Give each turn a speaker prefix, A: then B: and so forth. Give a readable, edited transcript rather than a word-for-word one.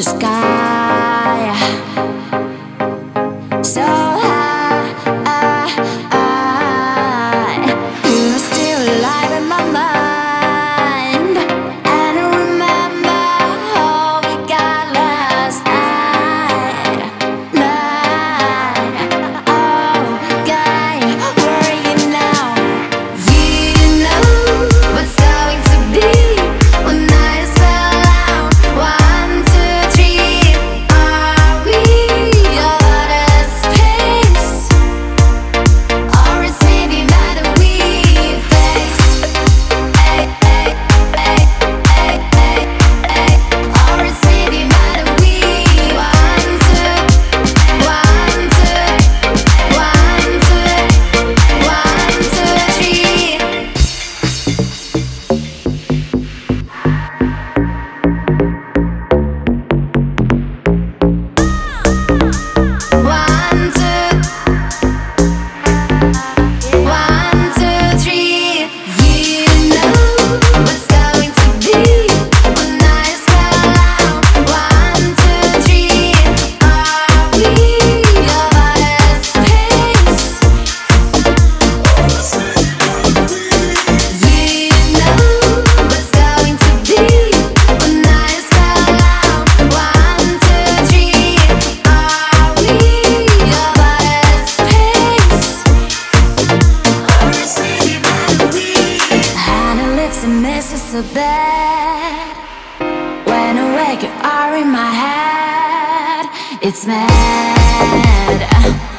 A: your sky so high. You're still alive in my mind, and I remember how we got last night. Oh, guy, where are you now? You know what's going to be when night is fell out. 1, 2, 3, are we out of space? Or it's maybe matter we faced. Ay, ay, ay, ay, ay, ay. Or it's maybe matter we 1, 2, 1, 2, 1, 2, 3. You know what's going to be when night is fell out. 1, 2, 3, are we out of space? You know what's going to be when night is fell out. 1, 2, 3, are we out of space? And her lips and misses so bad. When I wake, you are in my head. It's mad.